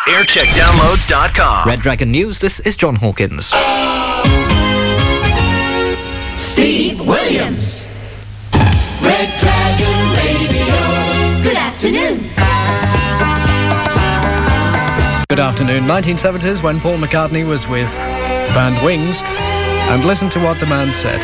Aircheckdownloads.com. Red Dragon News, this is John Hawkins. Steve Williams. Red Dragon Radio. Good afternoon. Good afternoon. 1970s, when Paul McCartney was with the band Wings, and listen to what the man said.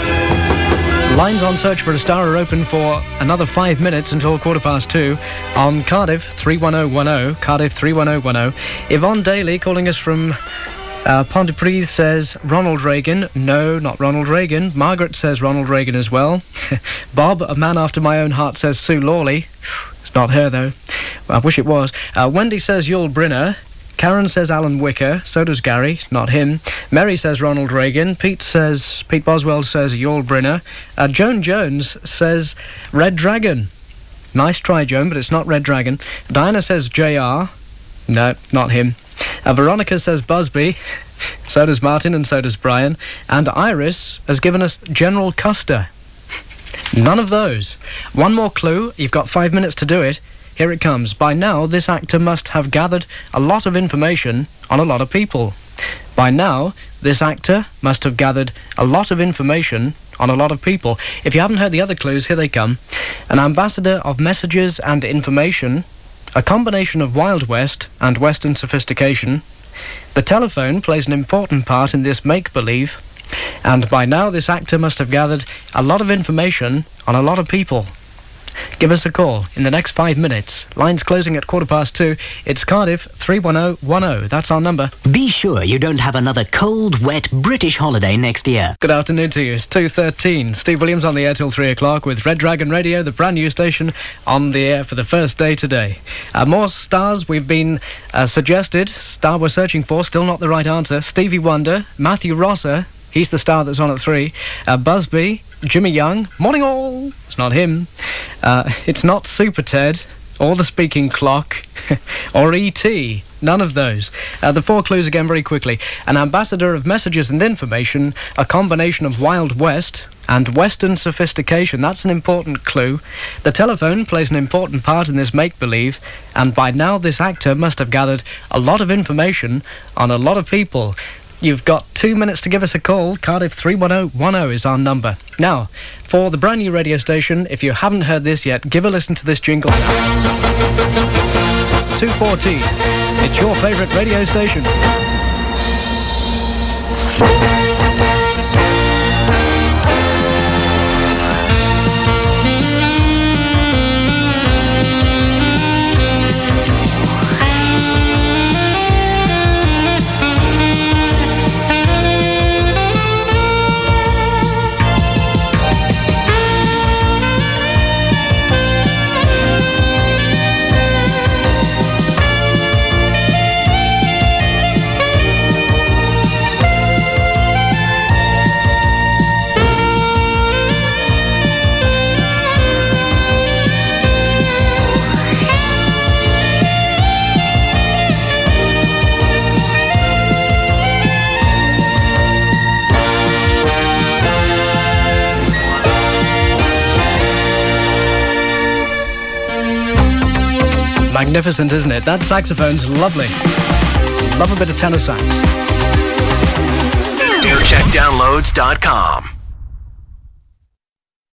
Lines on Search for a Star are open for another 5 minutes until 2:15 on Cardiff 31010. Cardiff 31010. Yvonne Daly calling us from Pontypridd says Ronald Reagan. No, not Ronald Reagan. Margaret says Ronald Reagan as well. Bob, a man after my own heart, says Sue Lawley. It's not her though. I wish it was. Wendy says Yul Brynner. Karen says Alan Wicker. So does Gary. Not him. Mary says Ronald Reagan. Pete Boswell says Yul Brynner. Joan Jones says Red Dragon. Nice try, Joan, but it's not Red Dragon. Diana says JR. No, not him. Veronica says Busby. So does Martin, and so does Brian. And Iris has given us General Custer. None of those. One more clue. You've got 5 minutes to do it. Here it comes. By now, this actor must have gathered a lot of information on a lot of people. By now, this actor must have gathered a lot of information on a lot of people. If you haven't heard the other clues, here they come. An ambassador of messages and information, a combination of Wild West and Western sophistication. The telephone plays an important part in this make-believe. And by now, this actor must have gathered a lot of information on a lot of people. Give us a call in the next 5 minutes. Lines closing at 2:15. It's Cardiff 31010. That's our number. Be sure you don't have another cold, wet British holiday next year. Good afternoon to you. It's 2:13. Steve Williams on the air till 3 o'clock with Red Dragon Radio, the brand new station on the air for the first day today. More stars we've been suggested. Star we're searching for, still not the right answer. Stevie Wonder, Matthew Rosser. He's the star that's on at 3. Busby, Jimmy Young. Morning all. It's not him. It's not Super Ted, or the Speaking Clock, or E.T. None of those. The 4 clues again very quickly. An ambassador of messages and information, a combination of Wild West and Western sophistication. That's an important clue. The telephone plays an important part in this make-believe, and by now this actor must have gathered a lot of information on a lot of people. You've got 2 minutes to give us a call. Cardiff 31010 is our number. Now, for the brand new radio station, if you haven't heard this yet, give a listen to this jingle. 2:14. It's your favourite radio station. Magnificent, isn't it? That saxophone's lovely. Love a bit of tenor sax. Aircheckdownloads.com.